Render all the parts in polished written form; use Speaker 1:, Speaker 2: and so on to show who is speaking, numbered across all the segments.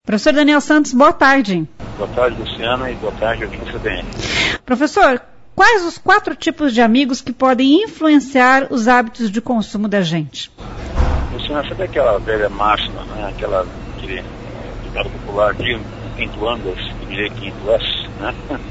Speaker 1: Professor Daniel Santos, boa tarde.
Speaker 2: Boa tarde, Luciana, e boa tarde, audiência CBN.
Speaker 1: Professor, quais os 4 tipos de amigos que podem influenciar os hábitos de consumo da gente?
Speaker 2: Luciana, sabe aquela velha máxima, né? Aquele ditado popular, de quem tu andas, eu diria quem tu és, né?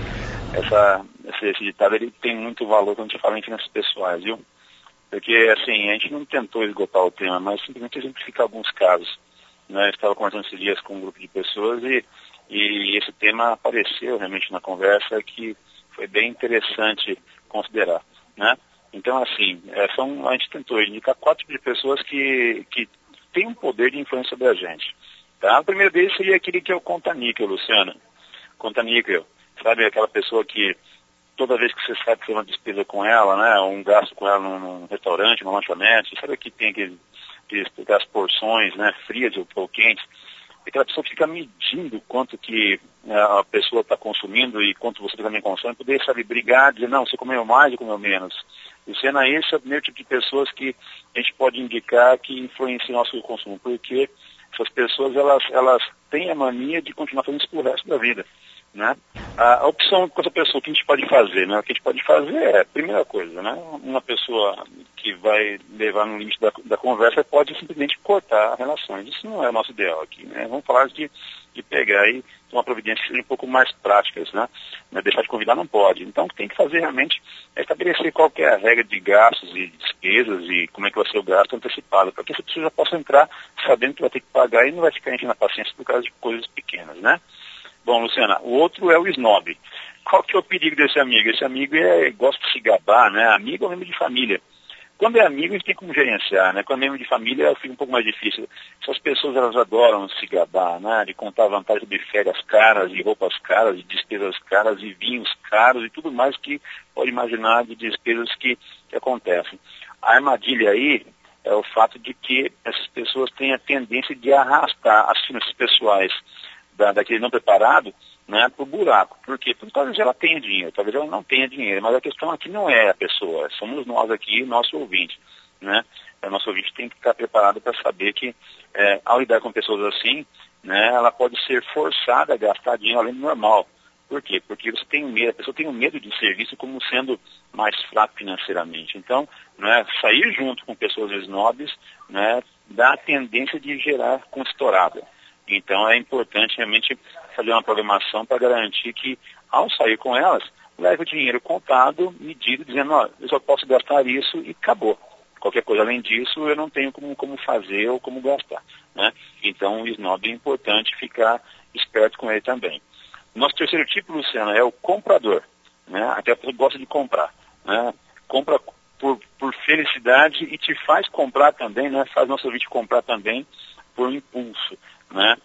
Speaker 2: Esse ditado ele tem muito valor quando a gente fala em finanças pessoais, viu? Porque, assim, a gente não tentou esgotar o tema, mas simplesmente exemplificar alguns casos. Né? Eu estava conversando esses dias com um grupo de pessoas e esse tema apareceu realmente na conversa, que foi bem interessante considerar, né? Então, assim, a gente tentou indicar 4 tipos de pessoas que têm um poder de influência sobre a gente. Tá? O primeiro deles seria aquele que é o conta-níquel, Luciana. Conta-níquel, sabe, aquela pessoa que toda vez que você sabe que tem uma despesa com ela, né, um gasto com ela num restaurante, numa lanchonete, sabe que tem aquelas porções, né, frias ou quentes, aquela pessoa que fica medindo quanto que a pessoa está consumindo e quanto você também consome, poder, sabe, brigar, dizer, não, você comeu mais ou comeu menos. Luciana, esse é o primeiro tipo de pessoas que a gente pode indicar que influenciam o nosso consumo, porque essas pessoas, elas têm a mania de continuar fazendo isso pro resto da vida, né? A opção com essa pessoa, o que a gente pode fazer, né? O que a gente pode fazer é, primeira coisa, né? Uma pessoa que vai levar no limite da conversa pode simplesmente cortar relações. Isso não é o nosso ideal aqui, né? Vamos falar de pegar e tomar providências um pouco mais práticas, né? Deixar de convidar não pode. Então, o que tem que fazer realmente é estabelecer qual que é a regra de gastos e despesas e como é que vai ser o gasto antecipado, para que essa pessoa já possa entrar sabendo que vai ter que pagar e não vai ficar enchendo a paciência por causa de coisas pequenas, né? Bom, Luciana, o outro é o snob. Qual que é o perigo desse amigo? Esse amigo gosta de se gabar, né? Amigo é um membro de família. Quando é amigo, a gente tem como gerenciar, né? Quando é membro de família, fica um pouco mais difícil. Essas pessoas, elas adoram se gabar, né? De contar vantagens de férias caras, de roupas caras, de despesas caras, de vinhos caros e tudo mais que pode imaginar de despesas que acontecem. A armadilha aí é o fato de que essas pessoas têm a tendência de arrastar as finanças pessoais daquele não preparado, né, para o buraco. Por quê? Porque talvez ela tenha dinheiro, talvez ela não tenha dinheiro, mas a questão aqui não é a pessoa, somos nós aqui, nosso ouvinte, né? O nosso ouvinte tem que estar preparado para saber que, ao lidar com pessoas assim, né, ela pode ser forçada a gastar dinheiro além do normal. Por quê? Porque você tem medo, a pessoa tem um medo de ser visto como sendo mais fraco financeiramente. Então, né, sair junto com pessoas snobs, né, dá a tendência de gerar conta estourada. Então é importante realmente fazer uma programação para garantir que, ao sair com elas, leve o dinheiro contado, medido, dizendo, ó, eu só posso gastar isso e acabou. Qualquer coisa além disso, eu não tenho como fazer ou como gastar, né? Então o snob é importante ficar esperto com ele também. Nosso terceiro tipo, Luciana, é o comprador, né? Aquela pessoa que gosta de comprar, né? Compra por felicidade e te faz comprar também, né? Faz nosso ouvinte comprar também por impulso, né?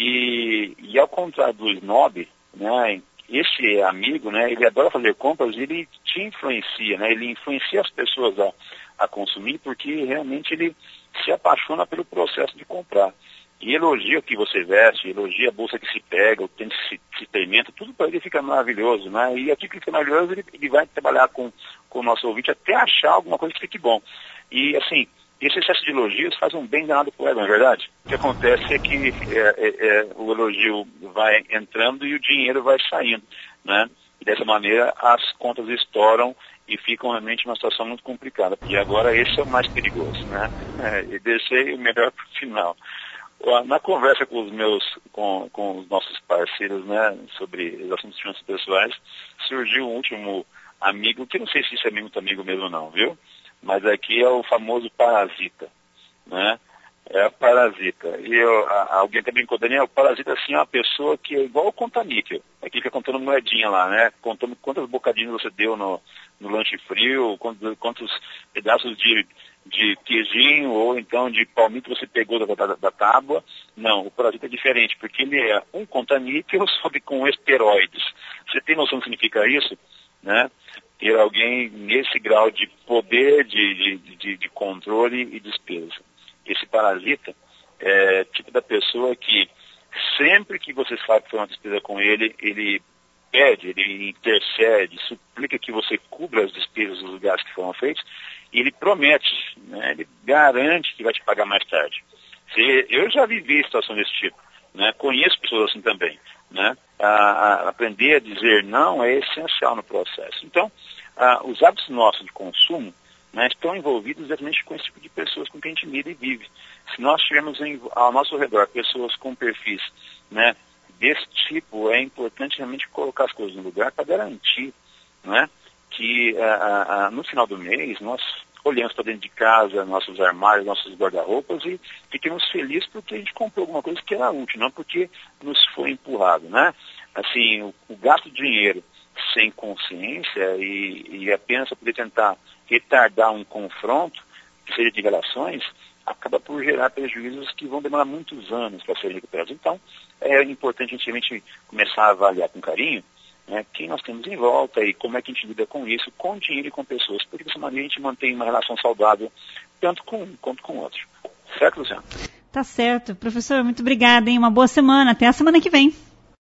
Speaker 2: E ao contrário do snob, né, esse amigo, né, ele adora fazer compras, ele te influencia, né, ele influencia as pessoas a consumir, porque realmente ele se apaixona pelo processo de comprar. E elogia o que você veste, elogia a bolsa que se pega, o tênis que se experimenta, tudo para ele fica maravilhoso, né? E aquilo que fica maravilhoso, ele vai trabalhar com o nosso ouvinte até achar alguma coisa que fique bom. E assim, esse excesso de elogios faz um bem danado para o ego, não é verdade? O que acontece é que o elogio vai entrando e o dinheiro vai saindo, né? E dessa maneira as contas estouram e ficam realmente numa situação muito complicada. E agora esse é o mais perigoso, né? E deixei o melhor para o final. Na conversa com os nossos parceiros, né, sobre os assuntos de finanças pessoais, surgiu um último amigo, que não sei se isso é muito amigo mesmo não, viu? Mas aqui é o famoso parasita, né? É a parasita. E alguém até brincou, Daniel, o parasita assim é uma pessoa que é igual o conta-níquel. Aqui fica contando moedinha lá, né? Contando quantas bocadinhas você deu no lanche frio, quantos pedaços de queijinho ou então de palmito você pegou da tábua. Não, o parasita é diferente, porque ele é um conta-níquel, só que com esteroides. Você tem noção do que significa isso? Né? Ter alguém nesse grau de poder, de controle e despesa. Esse parasita é tipo da pessoa que sempre que você sabe que foi uma despesa com ele, ele pede, ele intercede, suplica que você cubra as despesas dos gastos que foram feitos e ele promete, né, ele garante que vai te pagar mais tarde. Eu já vivi situação desse tipo. né? Conheço pessoas assim também, né? Aprender a dizer não é essencial no processo. Então, os hábitos nossos de consumo, né, estão envolvidos exatamente com esse tipo de pessoas com quem a gente lida e vive. Se nós tivermos ao nosso redor pessoas com perfis, né, desse tipo, é importante realmente colocar as coisas no lugar para garantir, né, que no final do mês nós olhamos para dentro de casa, nossos armários, nossos guarda-roupas e fiquemos felizes porque a gente comprou alguma coisa que era útil, não porque nos foi empurrado, né? Assim, o gasto de dinheiro sem consciência e apenas para poder tentar retardar um confronto, que seja de relações, acaba por gerar prejuízos que vão demorar muitos anos para serem recuperados. Então, é importante a gente começar a avaliar com carinho, né, quem nós temos em volta e como é que a gente lida com isso, com dinheiro e com pessoas, porque dessa maneira a gente mantém uma relação saudável, tanto com um quanto com o outro. Certo, Luciano?
Speaker 1: Tá certo. Professor, muito obrigada, hein? Uma boa semana. Até a semana que vem.